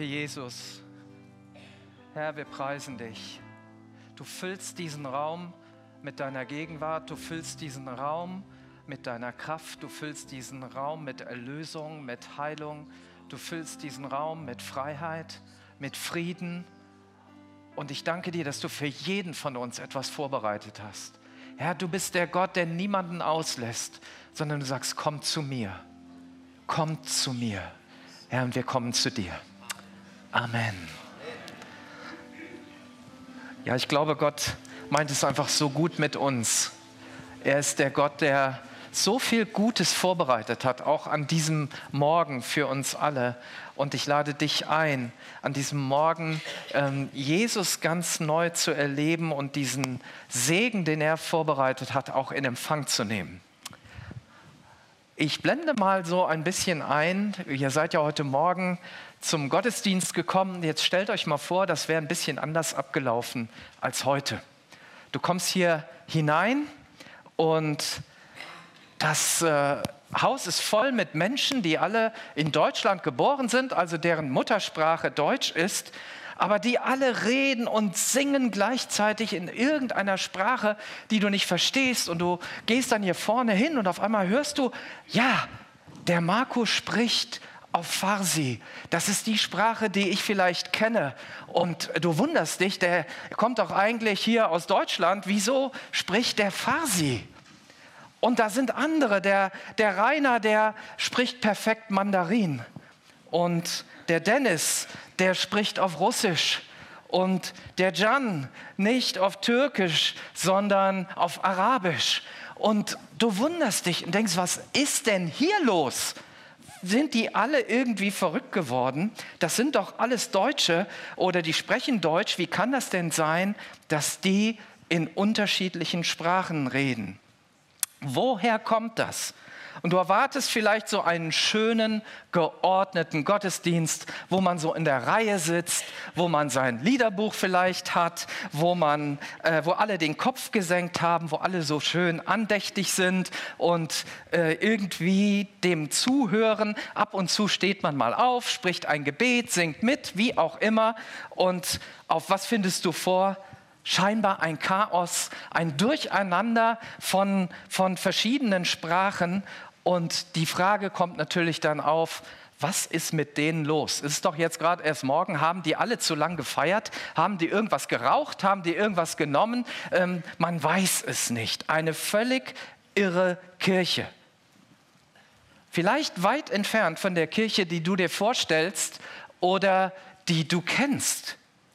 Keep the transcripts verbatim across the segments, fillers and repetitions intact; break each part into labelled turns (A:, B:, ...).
A: Danke, Jesus. Herr, wir preisen dich. Du füllst diesen Raum mit deiner Gegenwart, du füllst diesen Raum mit deiner Kraft, du füllst diesen Raum mit Erlösung, mit Heilung, du füllst diesen Raum mit Freiheit, mit Frieden. Und ich danke dir, dass du für jeden von uns etwas vorbereitet hast. Herr, du bist der Gott, der niemanden auslässt, sondern du sagst, komm zu mir, komm zu mir. Herr, und wir kommen zu dir. Amen. Ja, ich glaube, Gott meint es einfach so gut mit uns. Er ist der Gott, der so viel Gutes vorbereitet hat, auch an diesem Morgen für uns alle. Und ich lade dich ein, an diesem Morgen ähm, Jesus ganz neu zu erleben und diesen Segen, den er vorbereitet hat, auch in Empfang zu nehmen. Ich blende mal so ein bisschen ein. Ihr seid ja heute Morgen zum Gottesdienst gekommen. Jetzt stellt euch mal vor, das wäre ein bisschen anders abgelaufen als heute. Du kommst hier hinein und das äh, Haus ist voll mit Menschen, die alle in Deutschland geboren sind, also deren Muttersprache Deutsch ist, aber die alle reden und singen gleichzeitig in irgendeiner Sprache, die du nicht verstehst. Und du gehst dann hier vorne hin und auf einmal hörst du, ja, der Marco spricht auf Farsi. Das ist die Sprache, die ich vielleicht kenne. Und du wunderst dich, der kommt doch eigentlich hier aus Deutschland. Wieso spricht der Farsi? Und da sind andere, der, der Rainer, der spricht perfekt Mandarin. Und der Dennis, der spricht auf Russisch. Und der Can nicht auf Türkisch, sondern auf Arabisch. Und du wunderst dich und denkst, was ist denn hier los? Sind die alle irgendwie verrückt geworden? Das sind doch alles Deutsche oder die sprechen Deutsch. Wie kann das denn sein, dass die in unterschiedlichen Sprachen reden? Woher kommt das? Und du erwartest vielleicht so einen schönen, geordneten Gottesdienst, wo man so in der Reihe sitzt, wo man sein Liederbuch vielleicht hat, wo, man, äh, wo alle den Kopf gesenkt haben, wo alle so schön andächtig sind und äh, irgendwie dem zuhören. Ab und zu steht man mal auf, spricht ein Gebet, singt mit, wie auch immer. Und auf was findest du vor? Scheinbar ein Chaos, ein Durcheinander von, von verschiedenen Sprachen. Und die Frage kommt natürlich dann auf, was ist mit denen los? Es ist doch jetzt gerade erst morgen, haben die alle zu lang gefeiert? Haben die irgendwas geraucht? Haben die irgendwas genommen? Ähm, man weiß es nicht. Eine völlig irre Kirche. Vielleicht weit entfernt von der Kirche, die du dir vorstellst oder die du kennst.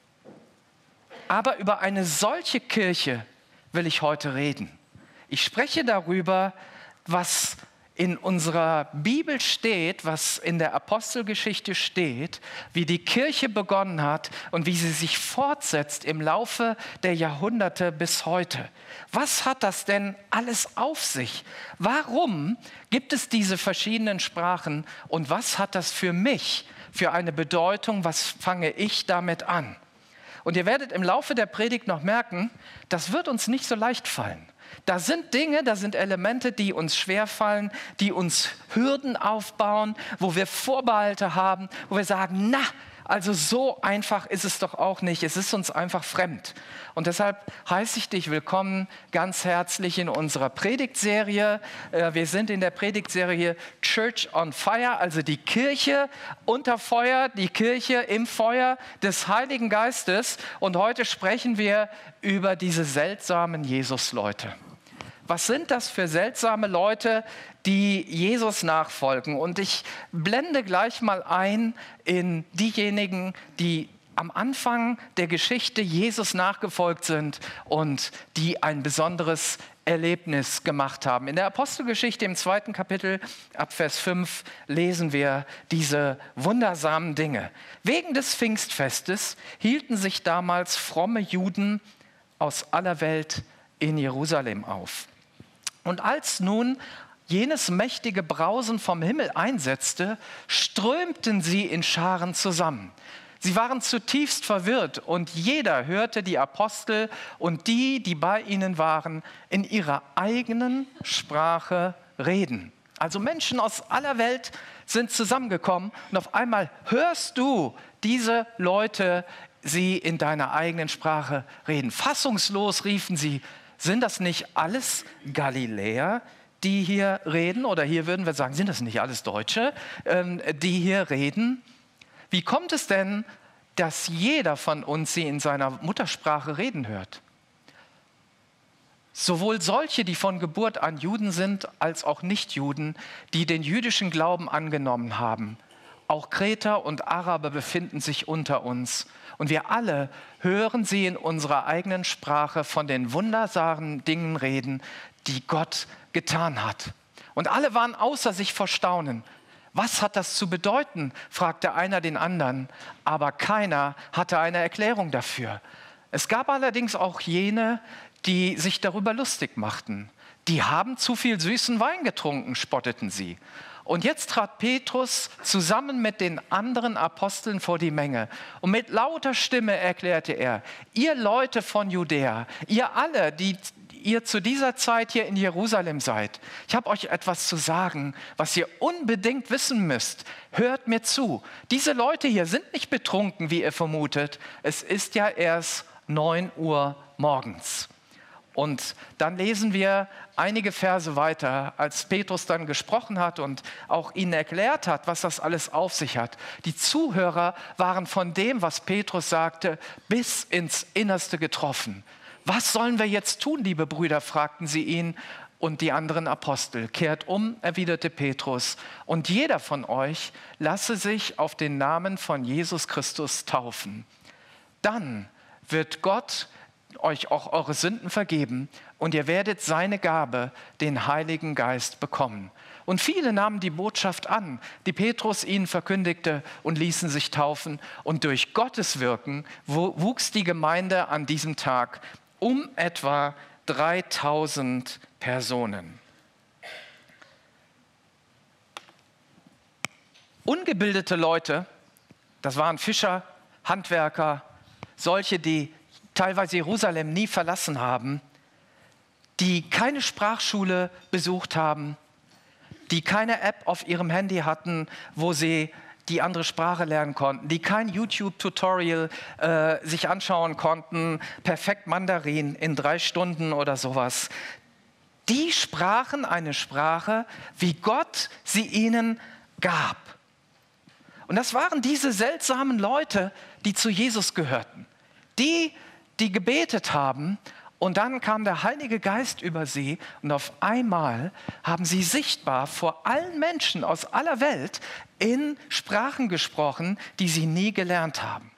A: Aber über eine solche Kirche will ich heute reden. Ich spreche darüber, was in unserer Bibel steht, was in der Apostelgeschichte steht, wie die Kirche begonnen hat und wie sie sich fortsetzt im Laufe der Jahrhunderte bis heute. Was hat das denn alles auf sich? Warum gibt es diese verschiedenen Sprachen und was hat das für mich für eine Bedeutung? Was fange ich damit an? Und ihr werdet im Laufe der Predigt noch merken, das wird uns nicht so leicht fallen. Da sind Dinge, da sind Elemente, die uns schwerfallen, die uns Hürden aufbauen, wo wir Vorbehalte haben, wo wir sagen, na, also so einfach ist es doch auch nicht. Es ist uns einfach fremd. Und deshalb heiße ich dich willkommen ganz herzlich in unserer Predigtserie. Wir sind in der Predigtserie Church on Fire, also die Kirche unter Feuer, die Kirche im Feuer des Heiligen Geistes. Und heute sprechen wir über diese seltsamen Jesus-Leute. Was sind das für seltsame Leute, die Jesus nachfolgen? Und ich blende gleich mal ein in diejenigen, die am Anfang der Geschichte Jesus nachgefolgt sind und die ein besonderes Erlebnis gemacht haben. In der Apostelgeschichte im zweiten Kapitel ab Vers fünf lesen wir diese wundersamen Dinge. Wegen des Pfingstfestes hielten sich damals fromme Juden aus aller Welt in Jerusalem auf. Und als nun jenes mächtige Brausen vom Himmel einsetzte, strömten sie in Scharen zusammen. Sie waren zutiefst verwirrt und jeder hörte die Apostel und die, die bei ihnen waren, in ihrer eigenen Sprache reden. Also Menschen aus aller Welt sind zusammengekommen und auf einmal hörst du diese Leute, sie in deiner eigenen Sprache reden. Fassungslos riefen sie, sind das nicht alles Galiläer, die hier reden? Oder hier würden wir sagen, sind das nicht alles Deutsche, ähm, die hier reden? Wie kommt es denn, dass jeder von uns sie in seiner Muttersprache reden hört? Sowohl solche, die von Geburt an Juden sind, als auch Nichtjuden, die den jüdischen Glauben angenommen haben. Auch Kreter und Araber befinden sich unter uns. Und wir alle hören sie in unserer eigenen Sprache von den wunderbaren Dingen reden, die Gott getan hat. Und alle waren außer sich vor Staunen. Was hat das zu bedeuten, fragte einer den anderen, aber keiner hatte eine Erklärung dafür. Es gab allerdings auch jene, die sich darüber lustig machten. Die haben zu viel süßen Wein getrunken, spotteten sie. Und jetzt trat Petrus zusammen mit den anderen Aposteln vor die Menge. Und mit lauter Stimme erklärte er, ihr Leute von Judäa, ihr alle, die ihr zu dieser Zeit hier in Jerusalem seid, ich habe euch etwas zu sagen, was ihr unbedingt wissen müsst. Hört mir zu. Diese Leute hier sind nicht betrunken, wie ihr vermutet. Es ist ja erst neun Uhr morgens. Und dann lesen wir einige Verse weiter, als Petrus dann gesprochen hat und auch ihnen erklärt hat, was das alles auf sich hat. Die Zuhörer waren von dem, was Petrus sagte, bis ins Innerste getroffen. Was sollen wir jetzt tun, liebe Brüder, fragten sie ihn und die anderen Apostel. Kehrt um, erwiderte Petrus, und jeder von euch lasse sich auf den Namen von Jesus Christus taufen. Dann wird Gott euch auch eure Sünden vergeben und ihr werdet seine Gabe, den Heiligen Geist, bekommen. Und viele nahmen die Botschaft an, die Petrus ihnen verkündigte, und ließen sich taufen. Und durch Gottes Wirken wuchs die Gemeinde an diesem Tag um etwa dreitausend Personen. Ungebildete Leute, das waren Fischer, Handwerker, solche, die teilweise Jerusalem nie verlassen haben, die keine Sprachschule besucht haben, die keine App auf ihrem Handy hatten, wo sie die andere Sprache lernen konnten, die kein YouTube-Tutorial äh, sich anschauen konnten, perfekt Mandarin in drei Stunden oder sowas. Die sprachen eine Sprache, wie Gott sie ihnen gab. Und das waren diese seltsamen Leute, die zu Jesus gehörten. Die, die gebetet haben, und dann kam der Heilige Geist über sie und auf einmal haben sie sichtbar vor allen Menschen aus aller Welt in Sprachen gesprochen, die sie nie gelernt haben.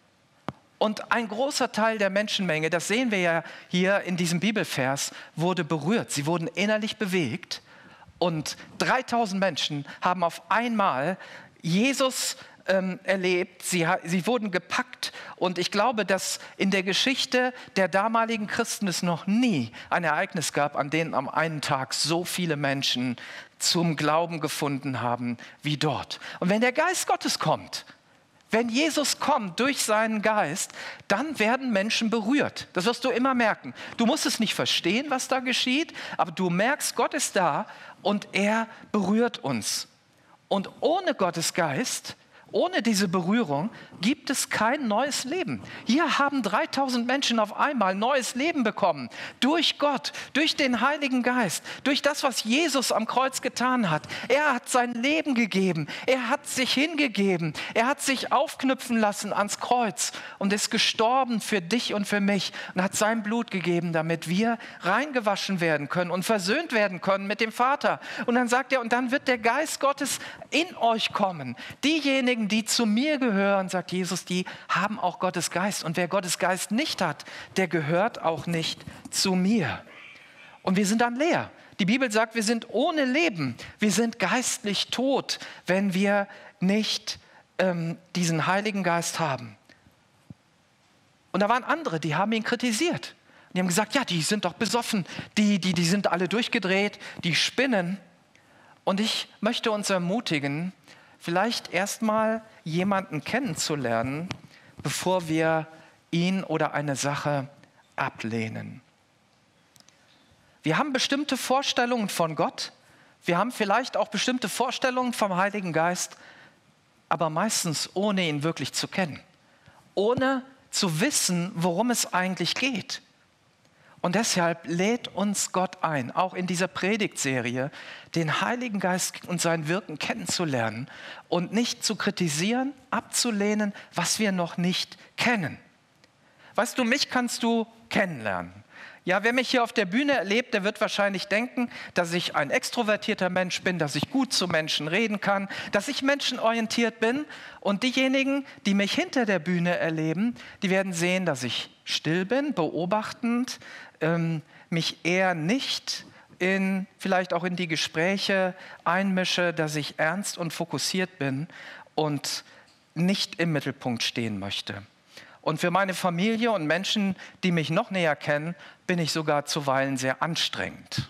A: Und ein großer Teil der Menschenmenge, das sehen wir ja hier in diesem Bibelvers, wurde berührt. Sie wurden innerlich bewegt und dreitausend Menschen haben auf einmal Jesus ähm, erlebt. Sie, sie wurden gepackt und ich glaube, dass in der Geschichte der damaligen Christen es noch nie ein Ereignis gab, an dem am einen Tag so viele Menschen zum Glauben gefunden haben wie dort. Und wenn der Geist Gottes kommt, wenn Jesus kommt durch seinen Geist, dann werden Menschen berührt. Das wirst du immer merken. Du musst es nicht verstehen, was da geschieht, aber du merkst, Gott ist da und er berührt uns. Und ohne Gottes Geist, ohne diese Berührung, gibt es kein neues Leben. Hier haben dreitausend Menschen auf einmal neues Leben bekommen. Durch Gott, durch den Heiligen Geist, durch das, was Jesus am Kreuz getan hat. Er hat sein Leben gegeben. Er hat sich hingegeben. Er hat sich aufknüpfen lassen ans Kreuz und ist gestorben für dich und für mich und hat sein Blut gegeben, damit wir reingewaschen werden können und versöhnt werden können mit dem Vater. Und dann sagt er, und dann wird der Geist Gottes in euch kommen. Diejenigen, die zu mir gehören, sagt Jesus, die haben auch Gottes Geist. Und wer Gottes Geist nicht hat, der gehört auch nicht zu mir. Und wir sind dann leer. Die Bibel sagt, wir sind ohne Leben. Wir sind geistlich tot, wenn wir nicht ähm, diesen Heiligen Geist haben. Und da waren andere, die haben ihn kritisiert. Die haben gesagt, ja, die sind doch besoffen. Die, die, die sind alle durchgedreht, die spinnen. Und ich möchte uns ermutigen, vielleicht erstmal jemanden kennenzulernen, bevor wir ihn oder eine Sache ablehnen. Wir haben bestimmte Vorstellungen von Gott, Wir haben vielleicht auch bestimmte Vorstellungen vom Heiligen Geist, aber meistens ohne ihn wirklich zu kennen, ohne zu wissen, worum es eigentlich geht. Und deshalb lädt uns Gott ein, auch in dieser Predigtserie, den Heiligen Geist und sein Wirken kennenzulernen und nicht zu kritisieren, abzulehnen, was wir noch nicht kennen. Weißt du, mich kannst du kennenlernen. Ja, wer mich hier auf der Bühne erlebt, der wird wahrscheinlich denken, dass ich ein extrovertierter Mensch bin, dass ich gut zu Menschen reden kann, dass ich menschenorientiert bin. Und diejenigen, die mich hinter der Bühne erleben, die werden sehen, dass ich still bin, beobachtend, ähm, mich eher nicht in, vielleicht auch in die Gespräche einmische, dass ich ernst und fokussiert bin und nicht im Mittelpunkt stehen möchte. Und für meine Familie und Menschen, die mich noch näher kennen, bin ich sogar zuweilen sehr anstrengend.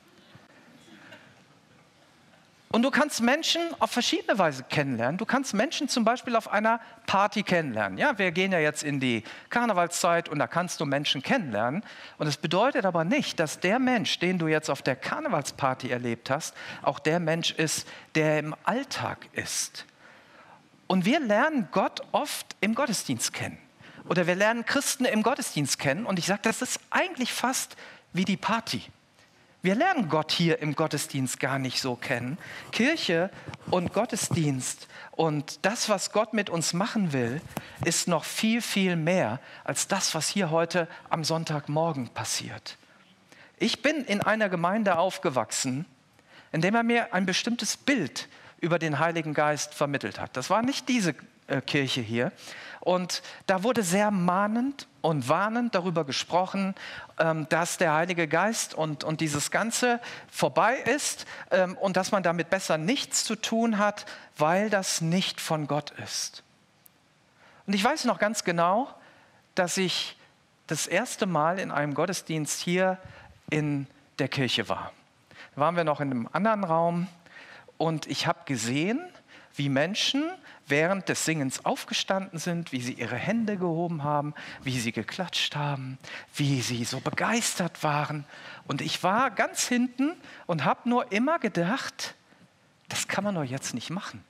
A: Und du kannst Menschen auf verschiedene Weise kennenlernen. Du kannst Menschen zum Beispiel auf einer Party kennenlernen. Ja, wir gehen ja jetzt in die Karnevalszeit und da kannst du Menschen kennenlernen. Und es bedeutet aber nicht, dass der Mensch, den du jetzt auf der Karnevalsparty erlebt hast, auch der Mensch ist, der im Alltag ist. Und wir lernen Gott oft im Gottesdienst kennen. Oder wir lernen Christen im Gottesdienst kennen. Und ich sage, das ist eigentlich fast wie die Party. Wir lernen Gott hier im Gottesdienst gar nicht so kennen. Kirche und Gottesdienst und das, was Gott mit uns machen will, ist noch viel, viel mehr als das, was hier heute am Sonntagmorgen passiert. Ich bin in einer Gemeinde aufgewachsen, in der er mir ein bestimmtes Bild über den Heiligen Geist vermittelt hat. Das war nicht diese äh, Kirche hier. Und da wurde sehr mahnend und warnend darüber gesprochen, ähm, dass der Heilige Geist und, und dieses Ganze vorbei ist ähm, und dass man damit besser nichts zu tun hat, weil das nicht von Gott ist. Und ich weiß noch ganz genau, dass ich das erste Mal in einem Gottesdienst hier in der Kirche war. Da waren wir noch in einem anderen Raum und ich habe gesehen, wie Menschen während des Singens aufgestanden sind, wie sie ihre Hände gehoben haben, wie sie geklatscht haben, wie sie so begeistert waren. Und ich war ganz hinten und habe nur immer gedacht, das kann man doch jetzt nicht machen.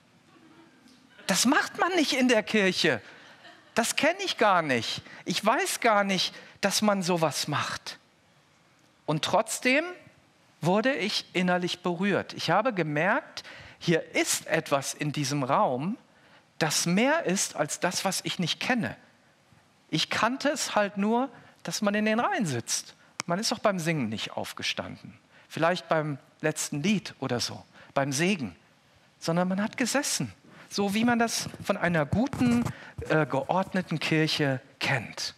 A: Das macht man nicht in der Kirche. Das kenne ich gar nicht. Ich weiß gar nicht, dass man sowas macht. Und trotzdem wurde ich innerlich berührt. Ich habe gemerkt, hier ist etwas in diesem Raum, das mehr ist als das, was ich nicht kenne. Ich kannte es halt nur, dass man in den Reihen sitzt. Man ist auch beim Singen nicht aufgestanden. Vielleicht beim letzten Lied oder so, beim Segen. Sondern man hat gesessen, so wie man das von einer guten, äh, geordneten Kirche kennt.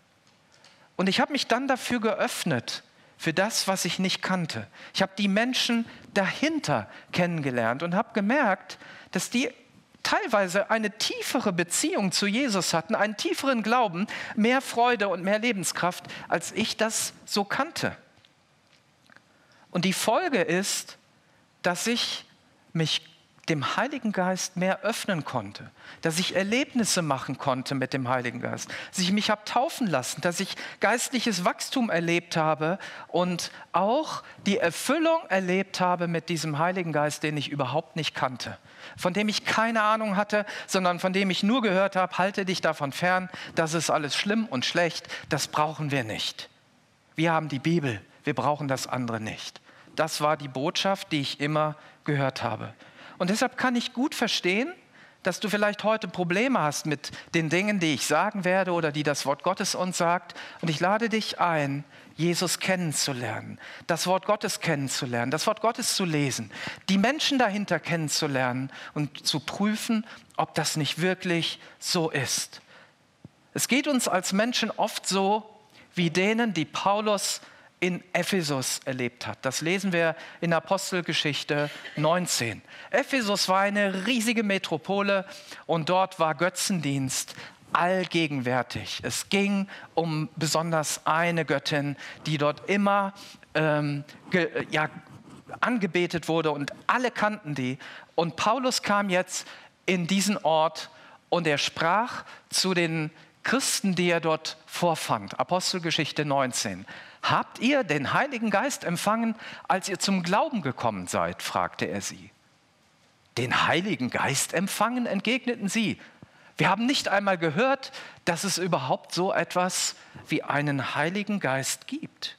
A: Und ich habe mich dann dafür geöffnet, für das, was ich nicht kannte. Ich habe die Menschen dahinter kennengelernt und habe gemerkt, dass die teilweise eine tiefere Beziehung zu Jesus hatten, einen tieferen Glauben, mehr Freude und mehr Lebenskraft, als ich das so kannte. Und die Folge ist, dass ich mich dem Heiligen Geist mehr öffnen konnte, dass ich Erlebnisse machen konnte mit dem Heiligen Geist, dass ich mich habe taufen lassen, dass ich geistliches Wachstum erlebt habe und auch die Erfüllung erlebt habe mit diesem Heiligen Geist, den ich überhaupt nicht kannte, von dem ich keine Ahnung hatte, sondern von dem ich nur gehört habe, halte dich davon fern, das ist alles schlimm und schlecht, das brauchen wir nicht. Wir haben die Bibel, wir brauchen das andere nicht. Das war die Botschaft, die ich immer gehört habe. Und deshalb kann ich gut verstehen, dass du vielleicht heute Probleme hast mit den Dingen, die ich sagen werde oder die das Wort Gottes uns sagt. Und ich lade dich ein, Jesus kennenzulernen, das Wort Gottes kennenzulernen, das Wort Gottes zu lesen, die Menschen dahinter kennenzulernen und zu prüfen, ob das nicht wirklich so ist. Es geht uns als Menschen oft so wie denen, die Paulus in Ephesus erlebt hat. Das lesen wir in Apostelgeschichte neunzehn. Ephesus war eine riesige Metropole und dort war Götzendienst allgegenwärtig. Es ging um besonders eine Göttin, die dort immer ähm, ge, ja, angebetet wurde und alle kannten die. Und Paulus kam jetzt in diesen Ort und er sprach zu den Christen, die er dort vorfand. Apostelgeschichte neunzehn. Habt ihr den Heiligen Geist empfangen, als ihr zum Glauben gekommen seid? Fragte er sie. Den Heiligen Geist empfangen, entgegneten sie. Wir haben nicht einmal gehört, dass es überhaupt so etwas wie einen Heiligen Geist gibt.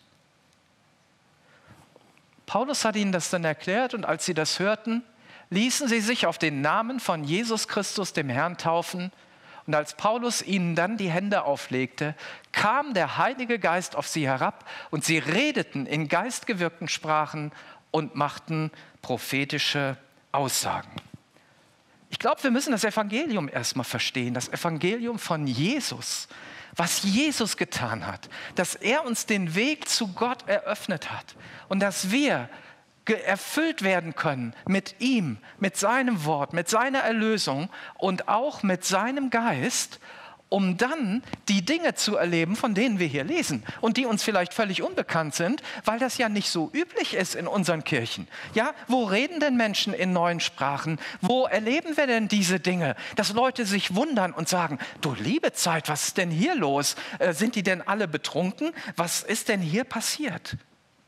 A: Paulus hat ihnen das dann erklärt und als sie das hörten, ließen sie sich auf den Namen von Jesus Christus, dem Herrn, taufen. Und als Paulus ihnen dann die Hände auflegte, kam der Heilige Geist auf sie herab und sie redeten in geistgewirkten Sprachen und machten prophetische Aussagen. Ich glaube, wir müssen das Evangelium erstmal verstehen, das Evangelium von Jesus, was Jesus getan hat, dass er uns den Weg zu Gott eröffnet hat und dass wir erfüllt werden können mit ihm, mit seinem Wort, mit seiner Erlösung und auch mit seinem Geist, um dann die Dinge zu erleben, von denen wir hier lesen und die uns vielleicht völlig unbekannt sind, weil das ja nicht so üblich ist in unseren Kirchen. Ja, wo reden denn Menschen in neuen Sprachen? Wo erleben wir denn diese Dinge? Dass Leute sich wundern und sagen, du liebe Zeit, was ist denn hier los? Äh, sind die denn alle betrunken? Was ist denn hier passiert?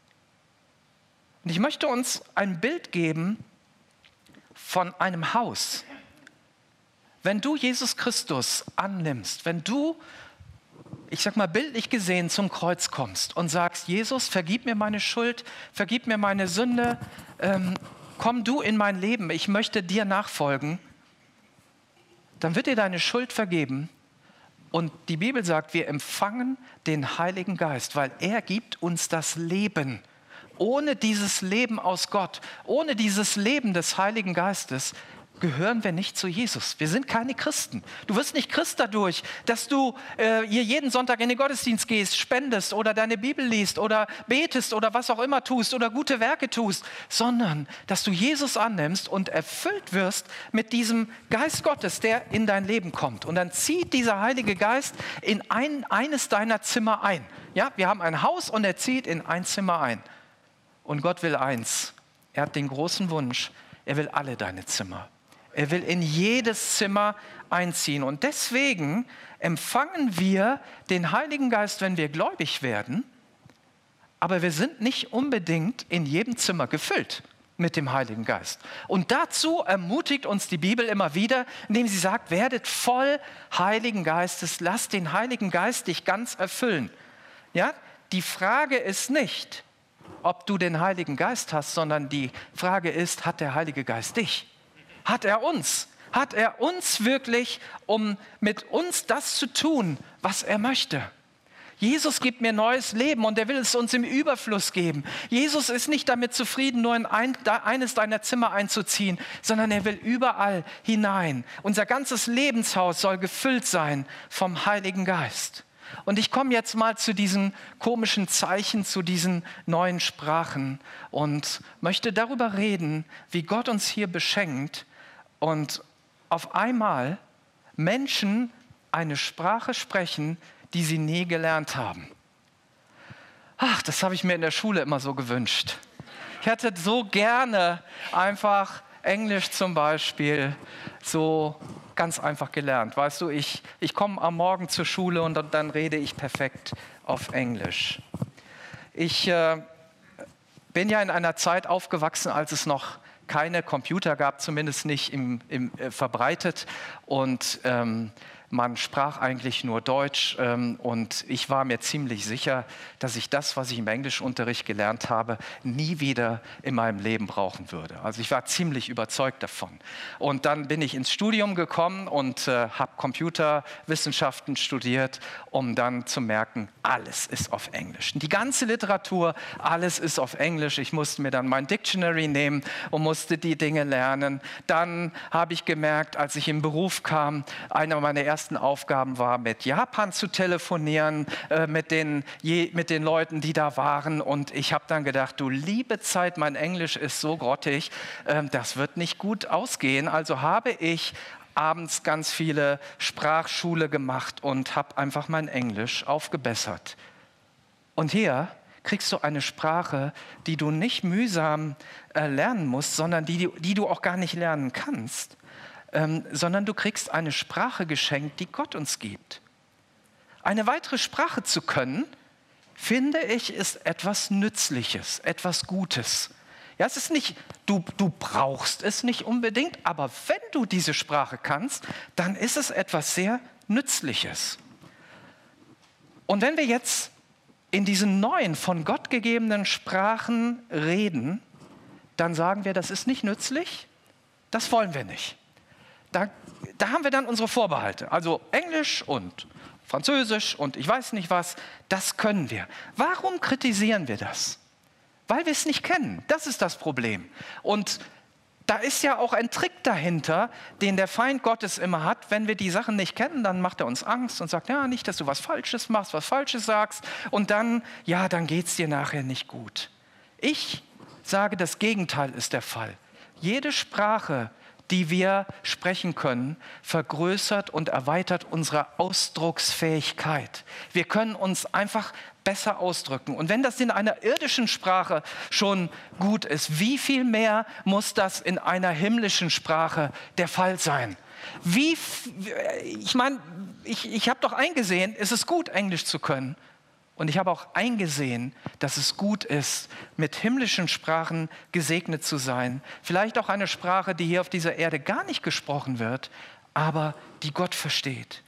A: Und ich möchte uns ein Bild geben von einem Haus. Wenn du Jesus Christus annimmst, wenn du, ich sag mal bildlich gesehen, zum Kreuz kommst und sagst, Jesus, vergib mir meine Schuld, vergib mir meine Sünde, ähm, komm du in mein Leben, ich möchte dir nachfolgen, dann wird dir deine Schuld vergeben. Und die Bibel sagt, wir empfangen den Heiligen Geist, weil er gibt uns das Leben. Ohne dieses Leben aus Gott, ohne dieses Leben des Heiligen Geistes, gehören wir nicht zu Jesus. Wir sind keine Christen. Du wirst nicht Christ dadurch, dass du äh, hier jeden Sonntag in den Gottesdienst gehst, spendest oder deine Bibel liest oder betest oder was auch immer tust oder gute Werke tust, sondern dass du Jesus annimmst und erfüllt wirst mit diesem Geist Gottes, der in dein Leben kommt. Und dann zieht dieser Heilige Geist in ein, eines deiner Zimmer ein. Ja, wir haben ein Haus und er zieht in ein Zimmer ein. Und Gott will eins. Er hat den großen Wunsch, er will alle deine Zimmer. Er will in jedes Zimmer einziehen. Und deswegen empfangen wir den Heiligen Geist, wenn wir gläubig werden. Aber wir sind nicht unbedingt in jedem Zimmer gefüllt mit dem Heiligen Geist. Und dazu ermutigt uns die Bibel immer wieder, indem sie sagt, werdet voll Heiligen Geistes, lasst den Heiligen Geist dich ganz erfüllen. Ja? Die Frage ist nicht, ob du den Heiligen Geist hast, sondern die Frage ist, hat der Heilige Geist dich? Hat er uns? Hat er uns wirklich, um mit uns das zu tun, was er möchte? Jesus gibt mir neues Leben und er will es uns im Überfluss geben. Jesus ist nicht damit zufrieden, nur in ein, eines deiner Zimmer einzuziehen, sondern er will überall hinein. Unser ganzes Lebenshaus soll gefüllt sein vom Heiligen Geist. Und ich komme jetzt mal zu diesen komischen Zeichen, zu diesen neuen Sprachen und möchte darüber reden, wie Gott uns hier beschenkt und auf einmal Menschen eine Sprache sprechen, die sie nie gelernt haben. Ach, das habe ich mir in der Schule immer so gewünscht. Ich hätte so gerne einfach Englisch zum Beispiel so ganz einfach gelernt. Weißt du, ich, ich komme am Morgen zur Schule und dann, dann rede ich perfekt auf Englisch. Ich äh, bin ja in einer Zeit aufgewachsen, als es noch keine Computer gab, zumindest nicht im, im, äh, verbreitet. Und ähm, man sprach eigentlich nur Deutsch ähm, und ich war mir ziemlich sicher, dass ich das, was ich im Englischunterricht gelernt habe, nie wieder in meinem Leben brauchen würde. Also ich war ziemlich überzeugt davon. Und dann bin ich ins Studium gekommen und äh, habe Computerwissenschaften studiert, um dann zu merken, alles ist auf Englisch. Die ganze Literatur, alles ist auf Englisch. Ich musste mir dann mein Dictionary nehmen und musste die Dinge lernen. Dann habe ich gemerkt, als ich im Beruf kam, einer meiner ersten Aufgaben war, mit Japan zu telefonieren, äh, mit, den, je, mit den Leuten, die da waren. Und ich habe dann gedacht, du liebe Zeit, mein Englisch ist so grottig, äh, das wird nicht gut ausgehen. Also habe ich abends ganz viele Sprachschule gemacht und habe einfach mein Englisch aufgebessert. Und hier kriegst du eine Sprache, die du nicht mühsam äh, lernen musst, sondern die, die du auch gar nicht lernen kannst. Ähm, sondern du kriegst eine Sprache geschenkt, die Gott uns gibt. Eine weitere Sprache zu können, finde ich, ist etwas Nützliches, etwas Gutes. Ja, es ist nicht, du, du brauchst es nicht unbedingt, aber wenn du diese Sprache kannst, dann ist es etwas sehr Nützliches. Und wenn wir jetzt in diesen neuen, von Gott gegebenen Sprachen reden, dann sagen wir, das ist nicht nützlich, das wollen wir nicht. Da, da haben wir dann unsere Vorbehalte. Also Englisch und Französisch und ich weiß nicht was, das können wir. Warum kritisieren wir das? Weil wir es nicht kennen. Das ist das Problem. Und da ist ja auch ein Trick dahinter, den der Feind Gottes immer hat. Wenn wir die Sachen nicht kennen, dann macht er uns Angst und sagt, ja, nicht, dass du was Falsches machst, was Falsches sagst. Und dann, ja, dann geht es dir nachher nicht gut. Ich sage, das Gegenteil ist der Fall. Jede Sprache, die wir sprechen können, vergrößert und erweitert unsere Ausdrucksfähigkeit. Wir können uns einfach besser ausdrücken. Und wenn das in einer irdischen Sprache schon gut ist, wie viel mehr muss das in einer himmlischen Sprache der Fall sein? Wie, ich meine, ich, ich habe doch eingesehen, es ist gut, Englisch zu können. Und ich habe auch eingesehen, dass es gut ist, mit himmlischen Sprachen gesegnet zu sein. Vielleicht auch eine Sprache, die hier auf dieser Erde gar nicht gesprochen wird, aber die Gott versteht.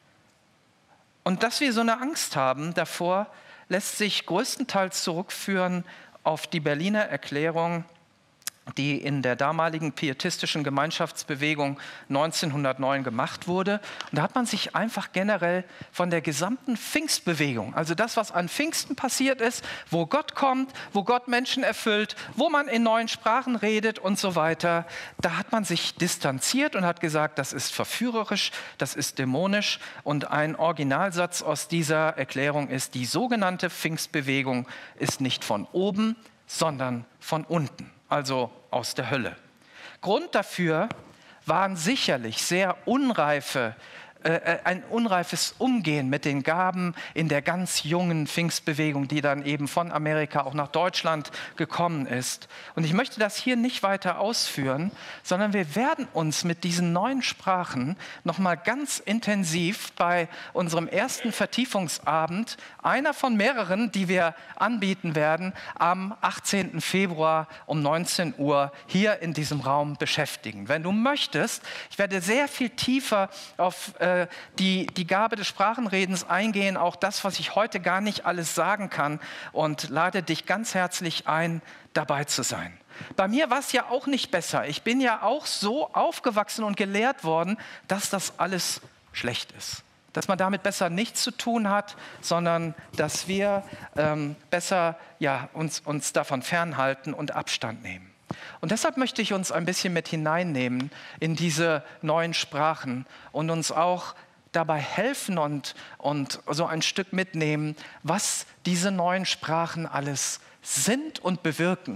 A: Und dass wir so eine Angst haben davor, lässt sich größtenteils zurückführen auf die Berliner Erklärung, die in der damaligen pietistischen Gemeinschaftsbewegung neunzehnhundertneun gemacht wurde. Und da hat man sich einfach generell von der gesamten Pfingstbewegung, also das, was an Pfingsten passiert ist, wo Gott kommt, wo Gott Menschen erfüllt, wo man in neuen Sprachen redet und so weiter, da hat man sich distanziert und hat gesagt, das ist verführerisch, das ist dämonisch. Und ein Originalsatz aus dieser Erklärung ist, die sogenannte Pfingstbewegung ist nicht von oben, sondern von unten. Also aus der Hölle. Grund dafür waren sicherlich sehr unreife, äh, ein unreifes Umgehen mit den Gaben in der ganz jungen Pfingstbewegung, die dann eben von Amerika auch nach Deutschland gekommen ist. Und ich möchte das hier nicht weiter ausführen, sondern wir werden uns mit diesen neuen Sprachen nochmal ganz intensiv bei unserem ersten Vertiefungsabend, einer von mehreren, die wir anbieten werden, am achtzehnten Februar um neunzehn Uhr hier in diesem Raum beschäftigen. Wenn du möchtest, ich werde sehr viel tiefer auf äh, die, die Gabe des Sprachenredens eingehen, auch das, was ich heute gar nicht alles sagen kann, und lade dich ganz herzlich ein, dabei zu sein. Bei mir war es ja auch nicht besser. Ich bin ja auch so aufgewachsen und gelehrt worden, dass das alles schlecht ist. Dass man damit besser nichts zu tun hat, sondern dass wir ähm, besser ja, uns, uns davon fernhalten und Abstand nehmen. Und deshalb möchte ich uns ein bisschen mit hineinnehmen in diese neuen Sprachen und uns auch dabei helfen und, und so ein Stück mitnehmen, was diese neuen Sprachen alles sind und bewirken.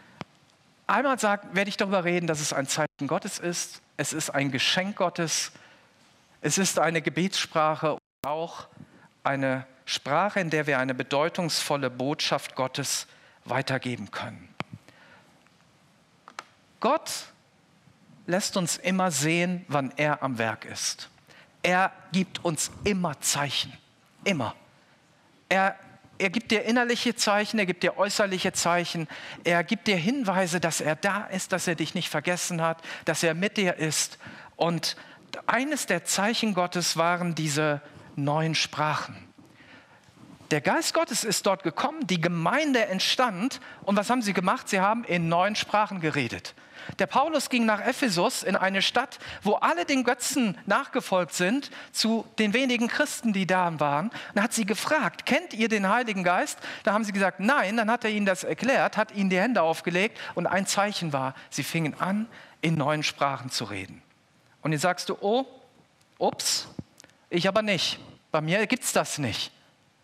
A: Einmal sagt, werde ich darüber reden, dass es ein Zeichen Gottes ist, es ist ein Geschenk Gottes, es ist eine Gebetssprache und auch eine Sprache, in der wir eine bedeutungsvolle Botschaft Gottes weitergeben können. Gott lässt uns immer sehen, wann er am Werk ist. Er gibt uns immer Zeichen, immer. Er, er gibt dir innerliche Zeichen, er gibt dir äußerliche Zeichen, er gibt dir Hinweise, dass er da ist, dass er dich nicht vergessen hat, dass er mit dir ist. Und eines der Zeichen Gottes waren diese neuen Sprachen. Der Geist Gottes ist dort gekommen, die Gemeinde entstand und was haben sie gemacht? Sie haben in neuen Sprachen geredet. Der Paulus ging nach Ephesus, in eine Stadt, wo alle den Götzen nachgefolgt sind, zu den wenigen Christen, die da waren. Und er hat sie gefragt, kennt ihr den Heiligen Geist? Da haben sie gesagt, nein. Dann hat er ihnen das erklärt, hat ihnen die Hände aufgelegt und ein Zeichen war, sie fingen an, in neuen Sprachen zu reden. Und jetzt sagst du, oh, ups, ich aber nicht. Bei mir gibt es das nicht.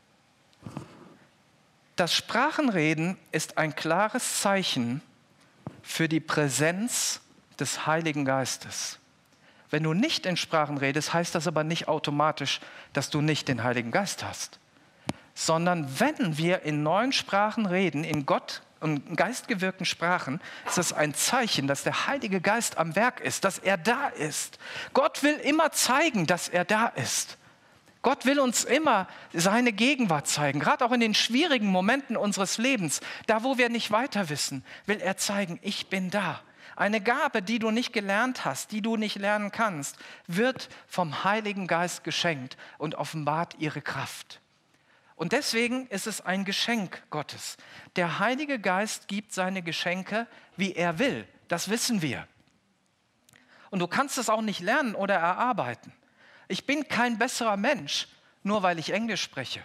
A: Das Sprachenreden ist ein klares Zeichen für die Präsenz des Heiligen Geistes. Wenn du nicht in Sprachen redest, heißt das aber nicht automatisch, dass du nicht den Heiligen Geist hast. Sondern wenn wir in neuen Sprachen reden, in Gott und geistgewirkten Sprachen, ist das ein Zeichen, dass der Heilige Geist am Werk ist, dass er da ist. Gott will immer zeigen, dass er da ist. Gott will uns immer seine Gegenwart zeigen, gerade auch in den schwierigen Momenten unseres Lebens. Da, wo wir nicht weiter wissen, will er zeigen, ich bin da. Eine Gabe, die du nicht gelernt hast, die du nicht lernen kannst, wird vom Heiligen Geist geschenkt und offenbart ihre Kraft. Und deswegen ist es ein Geschenk Gottes. Der Heilige Geist gibt seine Geschenke, wie er will. Das wissen wir. Und du kannst es auch nicht lernen oder erarbeiten. Ich bin kein besserer Mensch, nur weil ich Englisch spreche.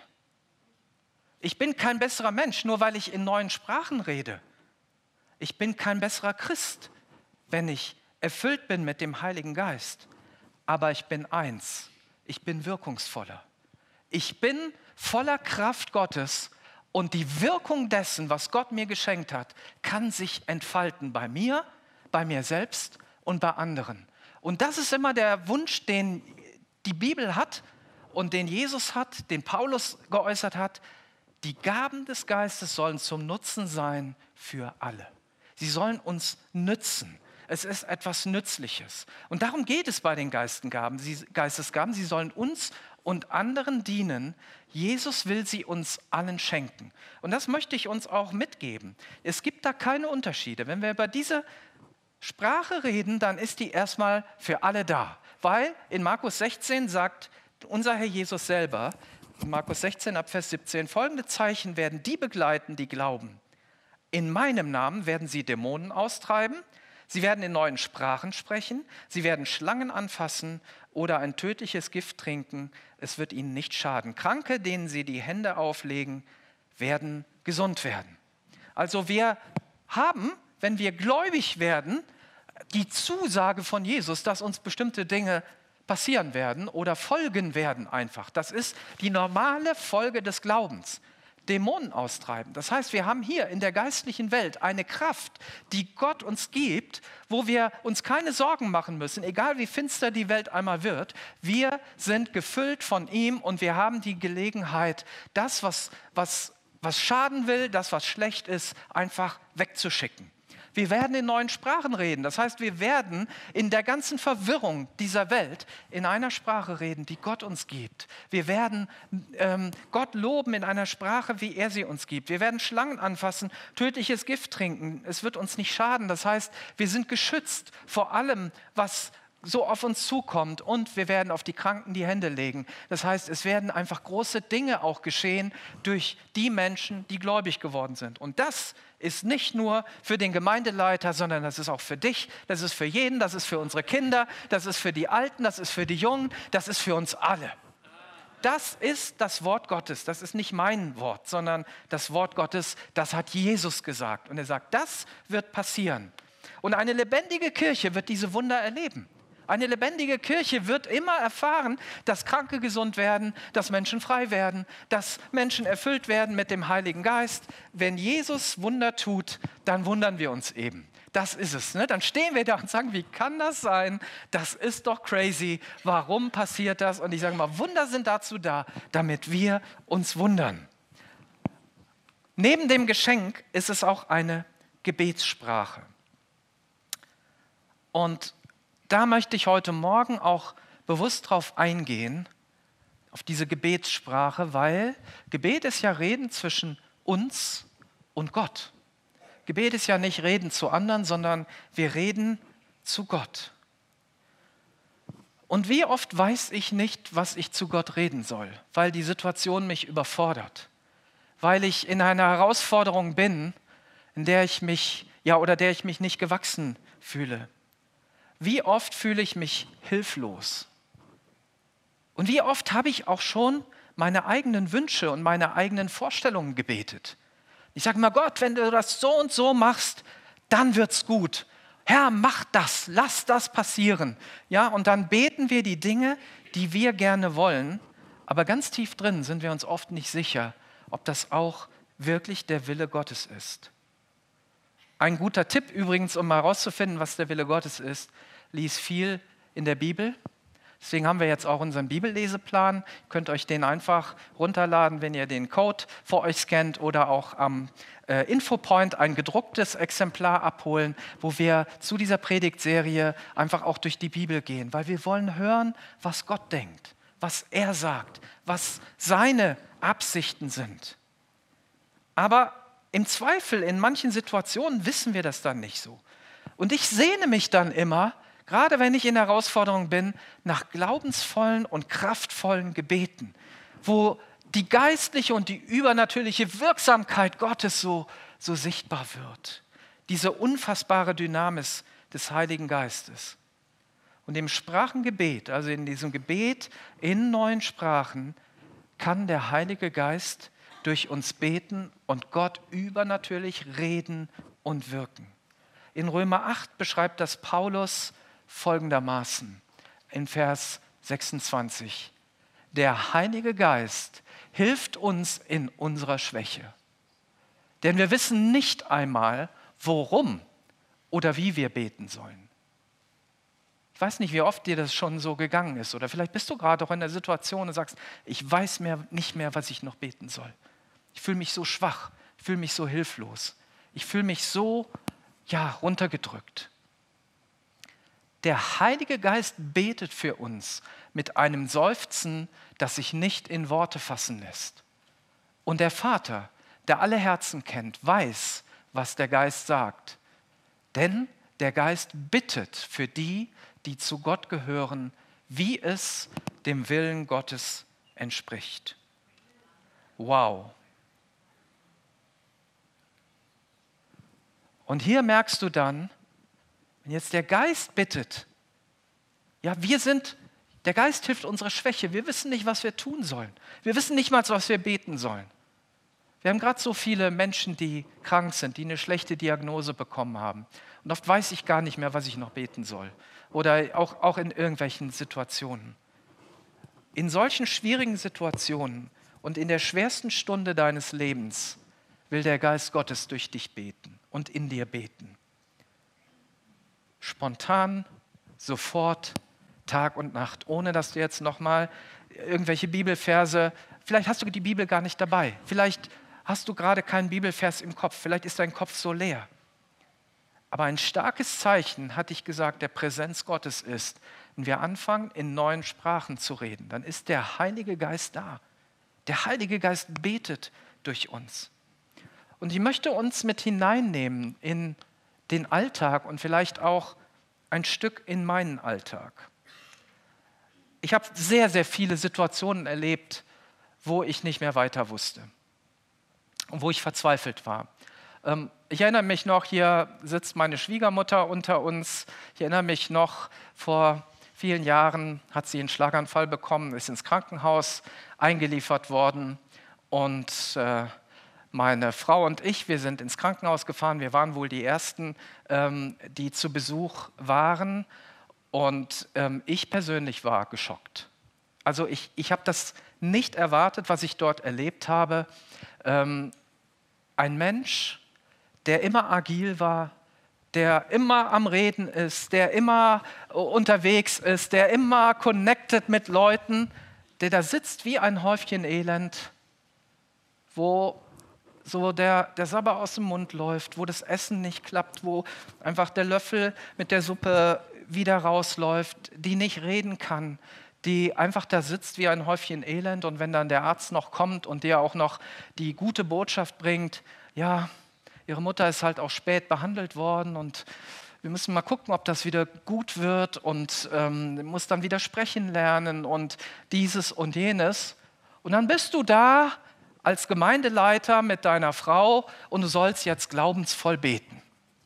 A: Ich bin kein besserer Mensch, nur weil ich in neuen Sprachen rede. Ich bin kein besserer Christ, wenn ich erfüllt bin mit dem Heiligen Geist. Aber ich bin eins, ich bin wirkungsvoller. Ich bin voller Kraft Gottes und die Wirkung dessen, was Gott mir geschenkt hat, kann sich entfalten bei mir, bei mir selbst und bei anderen. Und das ist immer der Wunsch, den die Bibel hat und den Jesus hat, den Paulus geäußert hat. Die Gaben des Geistes sollen zum Nutzen sein für alle. Sie sollen uns nützen. Es ist etwas Nützliches. Und darum geht es bei den Geistesgaben. Sie, Geistesgaben. Sie sollen uns und anderen dienen. Jesus will sie uns allen schenken. Und das möchte ich uns auch mitgeben. Es gibt da keine Unterschiede. Wenn wir über diese Sprache reden, dann ist die erstmal für alle da. Weil in Markus sechzehn sagt unser Herr Jesus selber, in Markus sechzehn ab Vers siebzehn, folgende Zeichen werden die begleiten, die glauben. In meinem Namen werden sie Dämonen austreiben, sie werden in neuen Sprachen sprechen, sie werden Schlangen anfassen oder ein tödliches Gift trinken, es wird ihnen nicht schaden. Kranke, denen sie die Hände auflegen, werden gesund werden. Also wir haben, wenn wir gläubig werden, die Zusage von Jesus, dass uns bestimmte Dinge passieren werden oder folgen werden einfach. Das ist die normale Folge des Glaubens. Dämonen austreiben. Das heißt, wir haben hier in der geistlichen Welt eine Kraft, die Gott uns gibt, wo wir uns keine Sorgen machen müssen, egal wie finster die Welt einmal wird. Wir sind gefüllt von ihm und wir haben die Gelegenheit, das, was, was, was schaden will, das, was schlecht ist, einfach wegzuschicken. Wir werden in neuen Sprachen reden. Das heißt, wir werden in der ganzen Verwirrung dieser Welt in einer Sprache reden, die Gott uns gibt. Wir werden ähm, Gott loben in einer Sprache, wie er sie uns gibt. Wir werden Schlangen anfassen, tödliches Gift trinken. Es wird uns nicht schaden. Das heißt, wir sind geschützt vor allem, was so auf uns zukommt, und wir werden auf die Kranken die Hände legen. Das heißt, es werden einfach große Dinge auch geschehen durch die Menschen, die gläubig geworden sind. Und das ist nicht nur für den Gemeindeleiter, sondern das ist auch für dich, das ist für jeden, das ist für unsere Kinder, das ist für die Alten, das ist für die Jungen, das ist für uns alle. Das ist das Wort Gottes, das ist nicht mein Wort, sondern das Wort Gottes, das hat Jesus gesagt. Und er sagt, das wird passieren. Und eine lebendige Kirche wird diese Wunder erleben. Eine lebendige Kirche wird immer erfahren, dass Kranke gesund werden, dass Menschen frei werden, dass Menschen erfüllt werden mit dem Heiligen Geist. Wenn Jesus Wunder tut, dann wundern wir uns eben. Das ist es. Ne? Dann stehen wir da und sagen, wie kann das sein? Das ist doch crazy. Warum passiert das? Und ich sage mal, Wunder sind dazu da, damit wir uns wundern. Neben dem Geschenk ist es auch eine Gebetssprache. Und da möchte ich heute Morgen auch bewusst drauf eingehen, auf diese Gebetssprache, weil Gebet ist ja Reden zwischen uns und Gott. Gebet ist ja nicht Reden zu anderen, sondern wir reden zu Gott. Und wie oft weiß ich nicht, was ich zu Gott reden soll, weil die Situation mich überfordert, weil ich in einer Herausforderung bin, in der ich mich, ja, oder der ich mich nicht gewachsen fühle. Wie oft fühle ich mich hilflos? Und wie oft habe ich auch schon meine eigenen Wünsche und meine eigenen Vorstellungen gebetet? Ich sage mal, Gott, wenn du das so und so machst, dann wird's gut. Herr, mach das, lass das passieren. Ja, und dann beten wir die Dinge, die wir gerne wollen, aber ganz tief drin sind wir uns oft nicht sicher, ob das auch wirklich der Wille Gottes ist. Ein guter Tipp übrigens, um mal herauszufinden, was der Wille Gottes ist: lies viel in der Bibel. Deswegen haben wir jetzt auch unseren Bibelleseplan. Ihr könnt euch den einfach runterladen, wenn ihr den Code vor euch scannt, oder auch am äh, Infopoint ein gedrucktes Exemplar abholen, wo wir zu dieser Predigtserie einfach auch durch die Bibel gehen, weil wir wollen hören, was Gott denkt. was er sagt, was seine Absichten sind. Aber im Zweifel, in manchen Situationen wissen wir das dann nicht so. Und ich sehne mich dann immer, gerade wenn ich in Herausforderung bin, nach glaubensvollen und kraftvollen Gebeten, wo die geistliche und die übernatürliche Wirksamkeit Gottes so, so sichtbar wird. Diese unfassbare Dynamis des Heiligen Geistes. Und im Sprachengebet, also in diesem Gebet in neuen Sprachen, kann der Heilige Geist durch uns beten und Gott übernatürlich reden und wirken. In Römer acht beschreibt das Paulus folgendermaßen in Vers sechsundzwanzig. Der Heilige Geist hilft uns in unserer Schwäche. Denn wir wissen nicht einmal, worum oder wie wir beten sollen. Ich weiß nicht, wie oft dir das schon so gegangen ist. Oder vielleicht bist du gerade auch in der Situation und sagst, ich weiß mehr, nicht mehr, was ich noch beten soll. Ich fühle mich so schwach, ich fühle mich so hilflos. Ich fühle mich so, ja, runtergedrückt. Der Heilige Geist betet für uns mit einem Seufzen, das sich nicht in Worte fassen lässt. Und der Vater, der alle Herzen kennt, weiß, was der Geist sagt. Denn der Geist bittet für die, die zu Gott gehören, wie es dem Willen Gottes entspricht. Wow. Und hier merkst du dann, wenn jetzt der Geist bittet, ja, wir sind, der Geist hilft unserer Schwäche. Wir wissen nicht, was wir tun sollen. Wir wissen nicht mal, was wir beten sollen. Wir haben gerade so viele Menschen, die krank sind, die eine schlechte Diagnose bekommen haben. Und oft weiß ich gar nicht mehr, was ich noch beten soll. Oder auch, auch in irgendwelchen Situationen. In solchen schwierigen Situationen und in der schwersten Stunde deines Lebens will der Geist Gottes durch dich beten und in dir beten. Spontan, sofort, Tag und Nacht, ohne dass du jetzt nochmal irgendwelche Bibelverse, vielleicht hast du die Bibel gar nicht dabei, vielleicht hast du gerade keinen Bibelvers im Kopf, vielleicht ist dein Kopf so leer. Aber ein starkes Zeichen, hatte ich gesagt, der Präsenz Gottes ist, wenn wir anfangen, in neuen Sprachen zu reden, dann ist der Heilige Geist da. Der Heilige Geist betet durch uns. Und ich möchte uns mit hineinnehmen in den Alltag und vielleicht auch ein Stück in meinen Alltag. Ich habe sehr, sehr viele Situationen erlebt, wo ich nicht mehr weiter wusste und wo ich verzweifelt war. Ähm, ich erinnere mich noch, hier sitzt meine Schwiegermutter unter uns. Ich erinnere mich noch, vor vielen Jahren hat sie einen Schlaganfall bekommen, ist ins Krankenhaus eingeliefert worden und äh, meine Frau und ich, wir sind ins Krankenhaus gefahren. Wir waren wohl die Ersten, ähm, die zu Besuch waren. Und ähm, ich persönlich war geschockt. Also ich, ich habe das nicht erwartet, was ich dort erlebt habe. Ähm, ein Mensch, der immer agil war, der immer am Reden ist, der immer unterwegs ist, der immer connected mit Leuten, der da sitzt wie ein Häufchen Elend, wo so der, der Sabber aus dem Mund läuft, wo das Essen nicht klappt, wo einfach der Löffel mit der Suppe wieder rausläuft, die nicht reden kann, die einfach da sitzt wie ein Häufchen Elend und wenn dann der Arzt noch kommt und dir auch noch die gute Botschaft bringt, ja, ihre Mutter ist halt auch spät behandelt worden und wir müssen mal gucken, ob das wieder gut wird und ähm, muss dann wieder sprechen lernen und dieses und jenes. Und dann bist du da als Gemeindeleiter mit deiner Frau und du sollst jetzt glaubensvoll beten.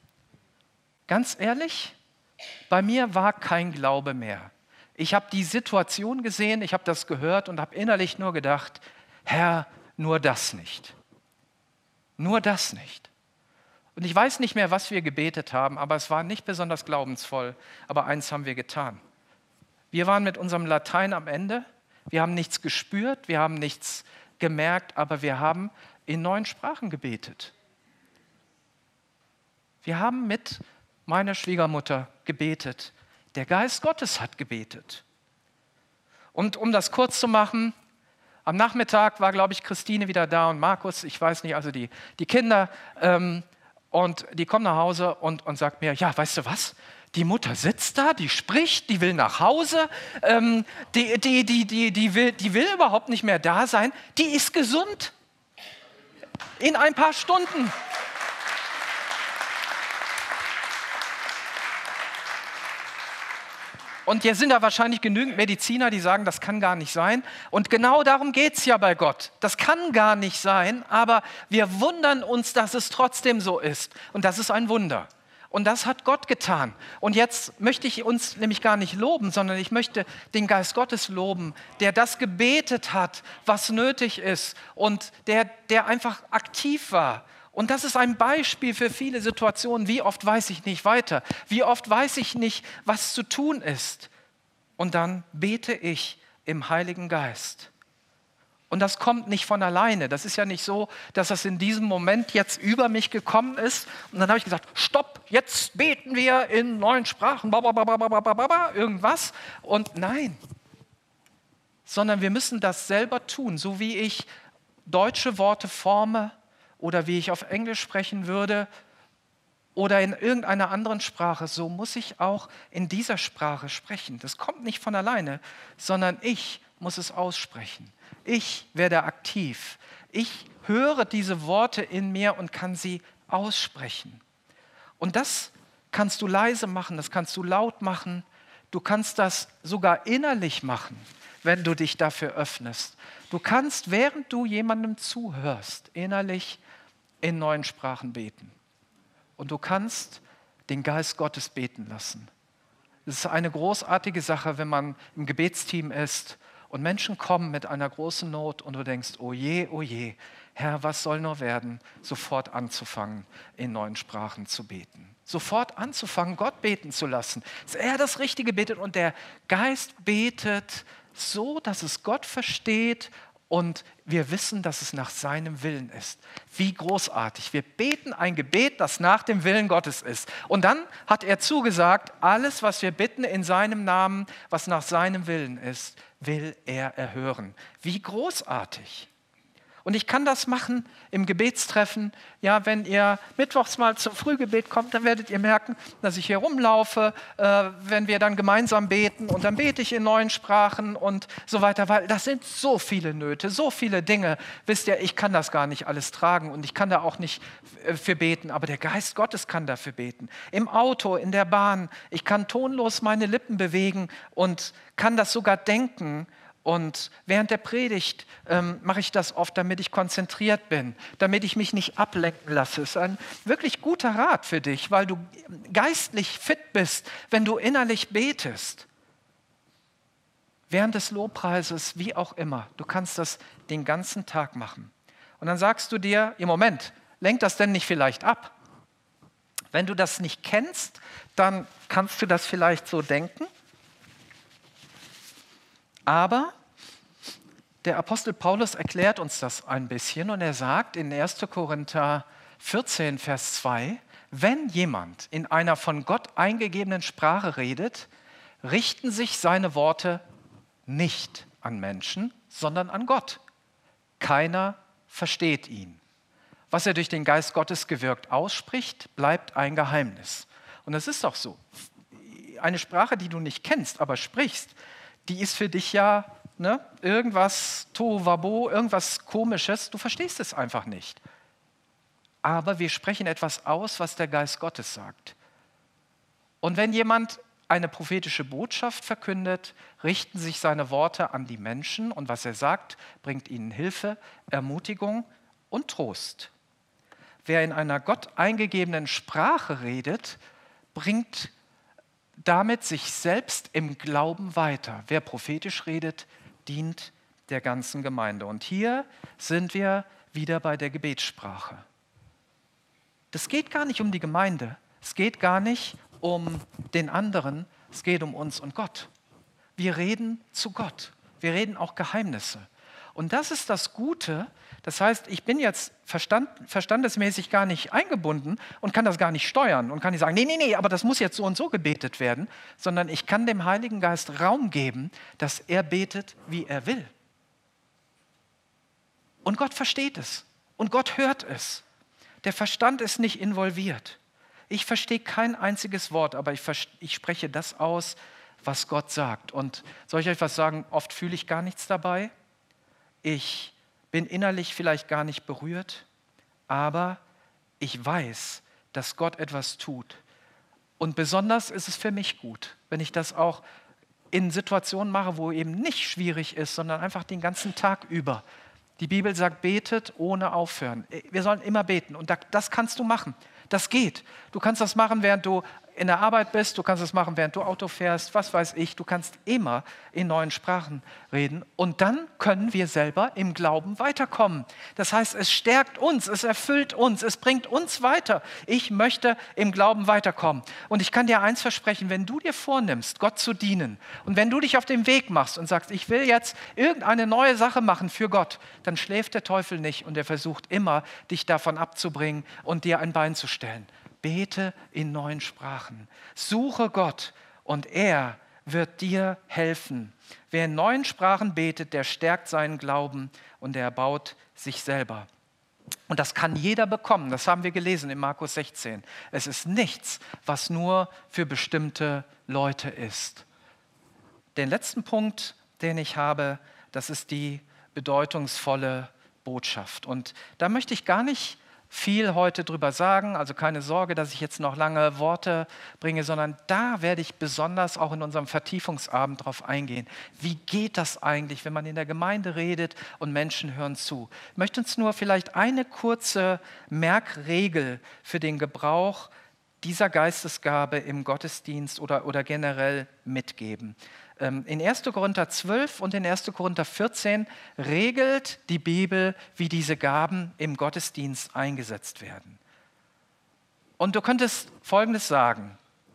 A: Ganz ehrlich, bei mir war kein Glaube mehr. Ich habe die Situation gesehen, ich habe das gehört und habe innerlich nur gedacht, Herr, nur das nicht. Nur das nicht. Und ich weiß nicht mehr, was wir gebetet haben, aber es war nicht besonders glaubensvoll. Aber eins haben wir getan. Wir waren mit unserem Latein am Ende. Wir haben nichts gespürt, wir haben nichts gemerkt, aber wir haben in neuen Sprachen gebetet. Wir haben mit meiner Schwiegermutter gebetet. Der Geist Gottes hat gebetet. Und um das kurz zu machen, am Nachmittag war, glaube ich, Christine wieder da und Markus, ich weiß nicht, also die, die Kinder, ähm, und die kommen nach Hause und, und sagt mir, ja, weißt du was, Die Mutter sitzt da, die spricht, die will nach Hause, ähm, die, die, die, die, die, will, die will überhaupt nicht mehr da sein. Die ist gesund. In ein paar Stunden. Und hier sind da wahrscheinlich genügend Mediziner, die sagen, das kann gar nicht sein. Und genau darum geht es ja bei Gott. Das kann gar nicht sein, aber wir wundern uns, dass es trotzdem so ist. Und das ist ein Wunder. Und das hat Gott getan. Und jetzt möchte ich uns nämlich gar nicht loben, sondern ich möchte den Geist Gottes loben, der das gebetet hat, was nötig ist und der, der einfach aktiv war. Und das ist ein Beispiel für viele Situationen. Wie oft weiß ich nicht weiter? Wie oft weiß ich nicht, was zu tun ist? Und dann bete ich im Heiligen Geist. Und das kommt nicht von alleine. Das ist ja nicht so, dass das in diesem Moment jetzt über mich gekommen ist. Und dann habe ich gesagt, stopp, jetzt beten wir in neuen Sprachen, irgendwas. Und nein, sondern wir müssen das selber tun, so wie ich deutsche Worte forme, oder wie ich auf Englisch sprechen würde oder in irgendeiner anderen Sprache, so muss ich auch in dieser Sprache sprechen. Das kommt nicht von alleine, sondern ich muss es aussprechen. Ich werde aktiv. Ich höre diese Worte in mir und kann sie aussprechen. Und das kannst du leise machen, das kannst du laut machen. Du kannst das sogar innerlich machen, wenn du dich dafür öffnest. Du kannst, während du jemandem zuhörst, innerlich in neuen Sprachen beten. Und du kannst den Geist Gottes beten lassen. Es ist eine großartige Sache, wenn man im Gebetsteam ist und Menschen kommen mit einer großen Not und du denkst, oh je, oh je, Herr, was soll nur werden? Sofort anzufangen, in neuen Sprachen zu beten. Sofort anzufangen, Gott beten zu lassen. Dass er das Richtige betet und der Geist betet so, dass es Gott versteht und wir wissen, dass es nach seinem Willen ist. Wie großartig. Wir beten ein Gebet, das nach dem Willen Gottes ist. Und dann hat er zugesagt, alles, was wir bitten in seinem Namen, was nach seinem Willen ist, will er erhören. Wie großartig. Und ich kann das machen im Gebetstreffen. Ja, wenn ihr mittwochs mal zum Frühgebet kommt, dann werdet ihr merken, dass ich hier rumlaufe, äh, wenn wir dann gemeinsam beten und dann bete ich in neuen Sprachen und so weiter, weil das sind so viele Nöte, so viele Dinge. Wisst ihr, ich kann das gar nicht alles tragen und ich kann da auch nicht für beten, aber der Geist Gottes kann dafür beten. Im Auto, in der Bahn, ich kann tonlos meine Lippen bewegen und kann das sogar denken. Und während der Predigt ähm, mache ich das oft, damit ich konzentriert bin, damit ich mich nicht ablenken lasse. Es ist ein wirklich guter Rat für dich, weil du geistlich fit bist, wenn du innerlich betest. Während des Lobpreises, wie auch immer. Du kannst das den ganzen Tag machen. Und dann sagst du dir, im Moment, lenkt das denn nicht vielleicht ab? Wenn du das nicht kennst, dann kannst du das vielleicht so denken. Aber der Apostel Paulus erklärt uns das ein bisschen und er sagt in erster Korinther vierzehn, Vers zwei, wenn jemand in einer von Gott eingegebenen Sprache redet, richten sich seine Worte nicht an Menschen, sondern an Gott. Keiner versteht ihn. Was er durch den Geist Gottes gewirkt ausspricht, bleibt ein Geheimnis. Und es ist doch so. Eine Sprache, die du nicht kennst, aber sprichst, die ist für dich ja ne, irgendwas Tohuwabo, irgendwas Komisches. Du verstehst es einfach nicht. Aber wir sprechen etwas aus, was der Geist Gottes sagt. Und wenn jemand eine prophetische Botschaft verkündet, richten sich seine Worte an die Menschen und was er sagt, bringt ihnen Hilfe, Ermutigung und Trost. Wer in einer Gott eingegebenen Sprache redet, bringt damit sich selbst im Glauben weiter. Wer prophetisch redet, dient der ganzen Gemeinde. Und hier sind wir wieder bei der Gebetssprache. Das geht gar nicht um die Gemeinde. Es geht gar nicht um den anderen. Es geht um uns und Gott. Wir reden zu Gott. Wir reden auch Geheimnisse. Und das ist das Gute. Das heißt, ich bin jetzt verstand, verstandesmäßig gar nicht eingebunden und kann das gar nicht steuern und kann nicht sagen, nee, nee, nee, aber das muss jetzt so und so gebetet werden, sondern ich kann dem Heiligen Geist Raum geben, dass er betet, wie er will. Und Gott versteht es und Gott hört es. Der Verstand ist nicht involviert. Ich verstehe kein einziges Wort, aber ich, ich spreche das aus, was Gott sagt. Und soll ich euch was sagen? Oft fühle ich gar nichts dabei. Ich bin innerlich vielleicht gar nicht berührt, aber ich weiß, dass Gott etwas tut. Und besonders ist es für mich gut, wenn ich das auch in Situationen mache, wo eben nicht schwierig ist, sondern einfach den ganzen Tag über. Die Bibel sagt, betet ohne aufhören. Wir sollen immer beten und das kannst du machen. Das geht. Du kannst das machen, während du in der Arbeit bist, du kannst es machen, während du Auto fährst, was weiß ich. Du kannst immer in neuen Sprachen reden und dann können wir selber im Glauben weiterkommen. Das heißt, es stärkt uns, es erfüllt uns, es bringt uns weiter. Ich möchte im Glauben weiterkommen. Und ich kann dir eins versprechen, wenn du dir vornimmst, Gott zu dienen und wenn du dich auf den Weg machst und sagst, ich will jetzt irgendeine neue Sache machen für Gott, dann schläft der Teufel nicht und er versucht immer, dich davon abzubringen und dir ein Bein zu stellen. Bete in neuen Sprachen. Suche Gott und er wird dir helfen. Wer in neuen Sprachen betet, der stärkt seinen Glauben und er erbaut sich selber. Und das kann jeder bekommen. Das haben wir gelesen in Markus sechzehn. Es ist nichts, was nur für bestimmte Leute ist. Den letzten Punkt, den ich habe, das ist die bedeutungsvolle Botschaft. Und da möchte ich gar nicht viel heute drüber sagen, also keine Sorge, dass ich jetzt noch lange Worte bringe, sondern da werde ich besonders auch in unserem Vertiefungsabend drauf eingehen. Wie geht das eigentlich, wenn man in der Gemeinde redet und Menschen hören zu? Ich möchte uns nur vielleicht eine kurze Merkregel für den Gebrauch dieser Geistesgabe im Gottesdienst oder, oder generell mitgeben. In erster Korinther zwölf und in erster Korinther vierzehn regelt die Bibel, wie diese Gaben im Gottesdienst eingesetzt werden. Und du könntest Folgendes sagen.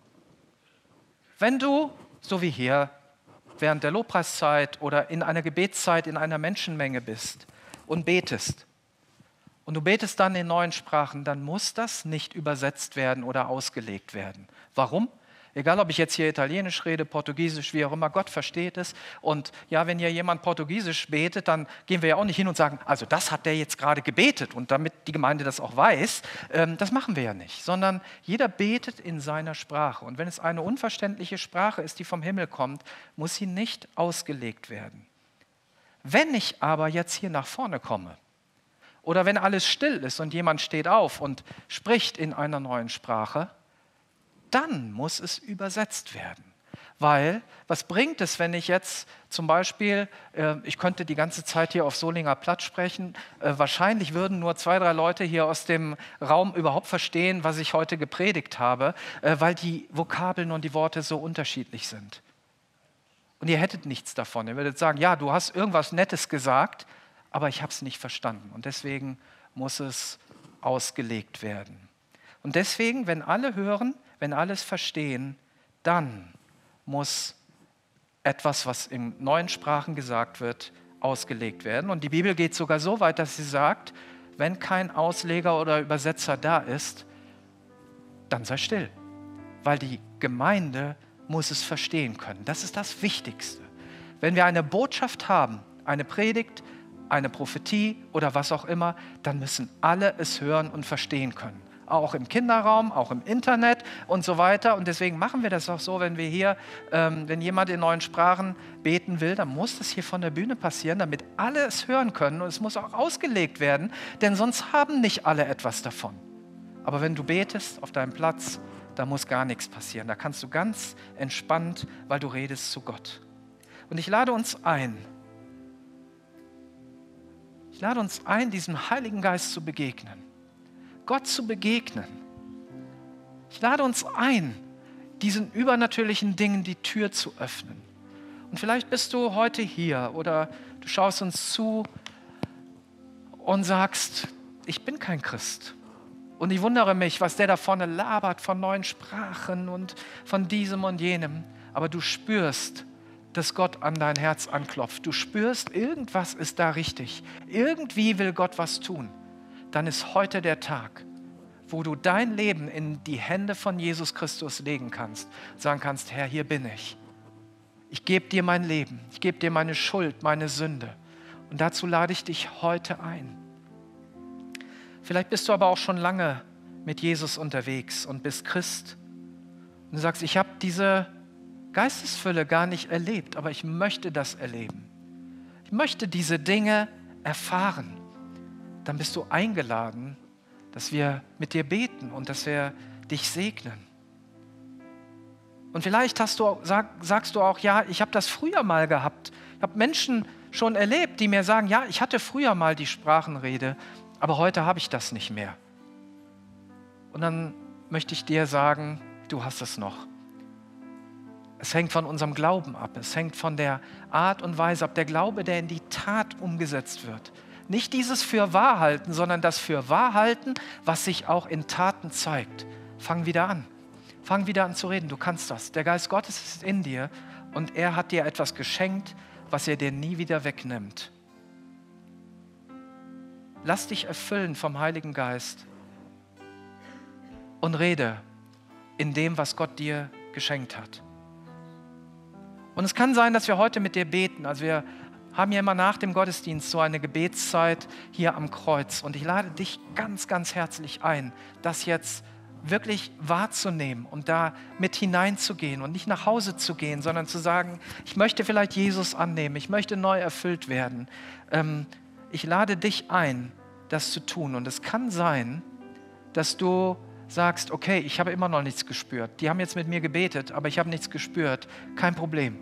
A: Wenn du, so wie hier, während der Lobpreiszeit oder in einer Gebetszeit in einer Menschenmenge bist und betest, und du betest dann in neuen Sprachen, dann muss das nicht übersetzt werden oder ausgelegt werden. Warum? Egal, ob ich jetzt hier Italienisch rede, Portugiesisch, wie auch immer, Gott versteht es. Und ja, wenn hier jemand Portugiesisch betet, dann gehen wir ja auch nicht hin und sagen, also das hat der jetzt gerade gebetet. Und damit die Gemeinde das auch weiß, ähm, das machen wir ja nicht. Sondern jeder betet in seiner Sprache. Und wenn es eine unverständliche Sprache ist, die vom Himmel kommt, muss sie nicht ausgelegt werden. Wenn ich aber jetzt hier nach vorne komme, oder wenn alles still ist und jemand steht auf und spricht in einer neuen Sprache, dann muss es übersetzt werden. Weil, was bringt es, wenn ich jetzt zum Beispiel, äh, ich könnte die ganze Zeit hier auf Solinger Platz sprechen, äh, wahrscheinlich würden nur zwei, drei Leute hier aus dem Raum überhaupt verstehen, was ich heute gepredigt habe, äh, weil die Vokabeln und die Worte so unterschiedlich sind. Und ihr hättet nichts davon. Ihr würdet sagen, ja, du hast irgendwas Nettes gesagt, aber ich habe es nicht verstanden. Und deswegen muss es ausgelegt werden. Und deswegen, wenn alle hören, wenn alles verstehen, dann muss etwas, was in neuen Sprachen gesagt wird, ausgelegt werden. Und die Bibel geht sogar so weit, dass sie sagt, wenn kein Ausleger oder Übersetzer da ist, dann sei still. Weil die Gemeinde muss es verstehen können. Das ist das Wichtigste. Wenn wir eine Botschaft haben, eine Predigt, eine Prophetie oder was auch immer, dann müssen alle es hören und verstehen können. Auch im Kinderraum, auch im Internet und so weiter. Und deswegen machen wir das auch so, wenn wir hier, ähm, wenn jemand in neuen Sprachen beten will, dann muss das hier von der Bühne passieren, damit alle es hören können. Und es muss auch ausgelegt werden, denn sonst haben nicht alle etwas davon. Aber wenn du betest auf deinem Platz, da muss gar nichts passieren. Da kannst du ganz entspannt, weil du redest zu Gott. Und ich lade uns ein, ich lade uns ein, diesem Heiligen Geist zu begegnen. Gott zu begegnen. Ich lade uns ein, diesen übernatürlichen Dingen die Tür zu öffnen. Und vielleicht bist du heute hier oder du schaust uns zu und sagst, ich bin kein Christ. Und ich wundere mich, was der da vorne labert von neuen Sprachen und von diesem und jenem. Aber du spürst, dass Gott an dein Herz anklopft. Du spürst, irgendwas ist da richtig. Irgendwie will Gott was tun. Dann ist heute der Tag, wo du dein Leben in die Hände von Jesus Christus legen kannst. Sagen kannst, Herr, hier bin ich. Ich gebe dir mein Leben. Ich gebe dir meine Schuld, meine Sünde. Und dazu lade ich dich heute ein. Vielleicht bist du aber auch schon lange mit Jesus unterwegs und bist Christ und du sagst, ich habe diese Geistesfülle gar nicht erlebt, aber ich möchte das erleben. Ich möchte diese Dinge erfahren. Dann bist du eingeladen, dass wir mit dir beten und dass wir dich segnen. Und vielleicht hast du, sag, sagst du auch, ja, ich habe das früher mal gehabt. Ich habe Menschen schon erlebt, die mir sagen, ja, ich hatte früher mal die Sprachenrede, aber heute habe ich das nicht mehr. Und dann möchte ich dir sagen, du hast es noch. Es hängt von unserem Glauben ab. Es hängt von der Art und Weise ab. Der Glaube, der in die Tat umgesetzt wird. Nicht dieses für wahr halten, sondern das für wahr halten, was sich auch in Taten zeigt. Fang wieder an. Fang wieder an zu reden. Du kannst das. Der Geist Gottes ist in dir und er hat dir etwas geschenkt, was er dir nie wieder wegnimmt. Lass dich erfüllen vom Heiligen Geist und rede in dem, was Gott dir geschenkt hat. Und es kann sein, dass wir heute mit dir beten. Also wir haben ja immer nach dem Gottesdienst so eine Gebetszeit hier am Kreuz. Und ich lade dich ganz, ganz herzlich ein, das jetzt wirklich wahrzunehmen und da mit hineinzugehen und nicht nach Hause zu gehen, sondern zu sagen, ich möchte vielleicht Jesus annehmen, ich möchte neu erfüllt werden. Ähm, ich lade dich ein, das zu tun. Und es kann sein, dass du sagst, okay, ich habe immer noch nichts gespürt. Die haben jetzt mit mir gebetet, aber ich habe nichts gespürt. Kein Problem.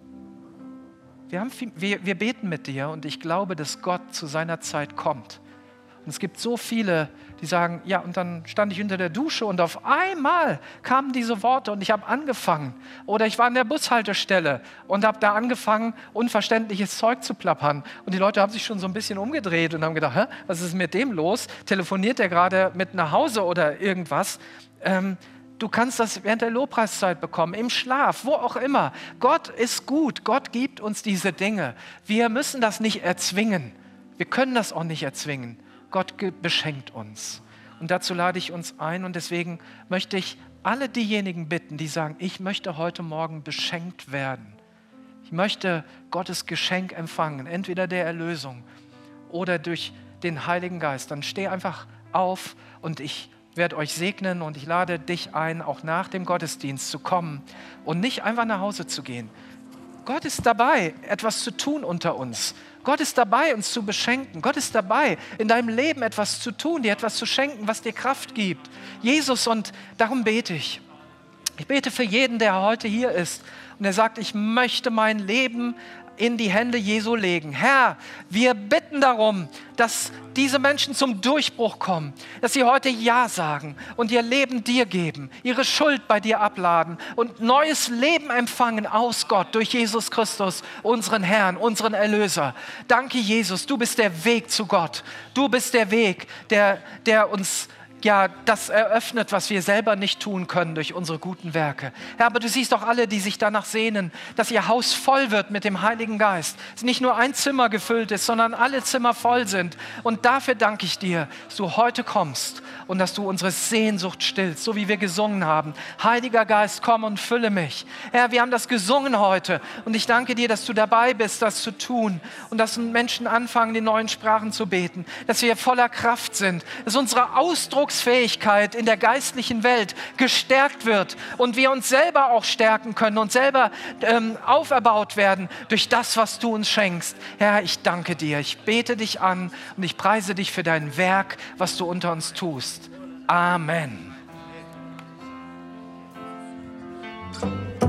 A: Wir, haben viel, wir, wir beten mit dir und ich glaube, dass Gott zu seiner Zeit kommt. Und es gibt so viele, die sagen, ja, und dann stand ich unter der Dusche und auf einmal kamen diese Worte und ich habe angefangen. Oder ich war an der Bushaltestelle und habe da angefangen, unverständliches Zeug zu plappern. Und die Leute haben sich schon so ein bisschen umgedreht und haben gedacht, hä, was ist mit dem los? Telefoniert der gerade mit nach Hause oder irgendwas? Ähm, Du kannst das während der Lobpreiszeit bekommen, im Schlaf, wo auch immer. Gott ist gut, Gott gibt uns diese Dinge. Wir müssen das nicht erzwingen. Wir können das auch nicht erzwingen. Gott beschenkt uns. Und dazu lade ich uns ein und deswegen möchte ich alle diejenigen bitten, die sagen, ich möchte heute Morgen beschenkt werden. Ich möchte Gottes Geschenk empfangen, entweder der Erlösung oder durch den Heiligen Geist. Dann steh einfach auf und ich werde euch segnen und ich lade dich ein, auch nach dem Gottesdienst zu kommen und nicht einfach nach Hause zu gehen. Gott ist dabei, etwas zu tun unter uns. Gott ist dabei, uns zu beschenken. Gott ist dabei, in deinem Leben etwas zu tun, dir etwas zu schenken, was dir Kraft gibt. Jesus, und darum bete ich. Ich bete für jeden, der heute hier ist und der sagt, ich möchte mein Leben in die Hände Jesu legen. Herr, wir bitten darum, dass diese Menschen zum Durchbruch kommen, dass sie heute Ja sagen und ihr Leben dir geben, ihre Schuld bei dir abladen und neues Leben empfangen aus Gott durch Jesus Christus, unseren Herrn, unseren Erlöser. Danke, Jesus, du bist der Weg zu Gott. Du bist der Weg, der, der uns ja, das eröffnet, was wir selber nicht tun können durch unsere guten Werke. Herr, aber du siehst doch alle, die sich danach sehnen, dass ihr Haus voll wird mit dem Heiligen Geist. Dass nicht nur ein Zimmer gefüllt ist, sondern alle Zimmer voll sind. Und dafür danke ich dir, dass du heute kommst und dass du unsere Sehnsucht stillst, so wie wir gesungen haben. Heiliger Geist, komm und fülle mich. Herr, wir haben das gesungen heute und ich danke dir, dass du dabei bist, das zu tun und dass Menschen anfangen, in neuen Sprachen zu beten, dass wir voller Kraft sind, dass unsere Ausdrucksfähigkeit in der geistlichen Welt gestärkt wird und wir uns selber auch stärken können und selber ähm, auferbaut werden durch das, was du uns schenkst. Herr, ich danke dir, ich bete dich an und ich preise dich für dein Werk, was du unter uns tust. Amen.